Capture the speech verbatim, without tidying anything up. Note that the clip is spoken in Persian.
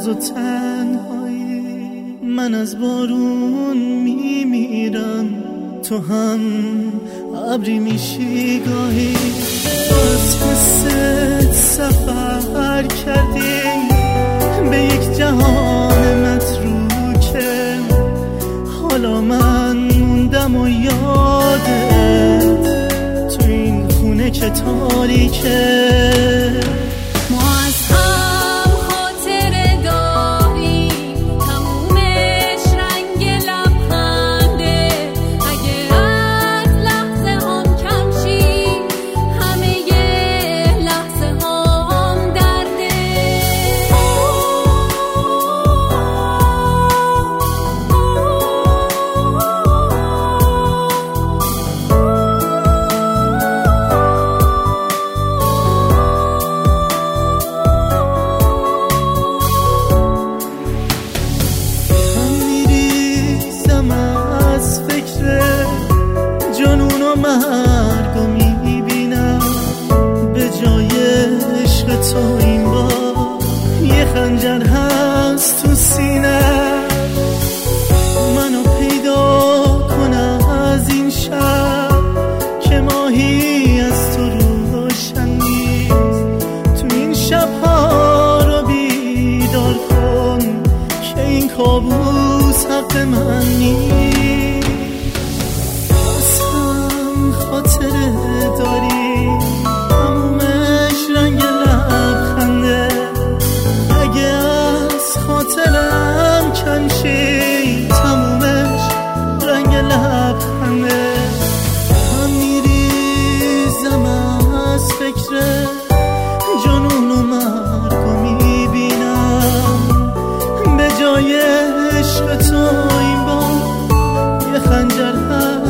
روز و تنهایی، من از بارون میمیرم، تو هم ابری میشی گاهی. باز مثل سفر کردیم به یک جهان متروکه، حالا من موندم و یادت تو این خونه که تاریکه. مرگو میبینم به جای عشق تو این بار یه خنجر هست تو سینه. منو پیدا کن از این شب که ماهی از تو روشن نیست، تو این شبها رو بیدار کن که این کابوس حق من نیست. خاطره داری همومش رنگ لبخنده، اگه از خاطرم کم شی تمومش رنگ لبخنده. من میریزم از فکر جنون و مرگو میبینم به جای عشق تو این بار یه خنجر هست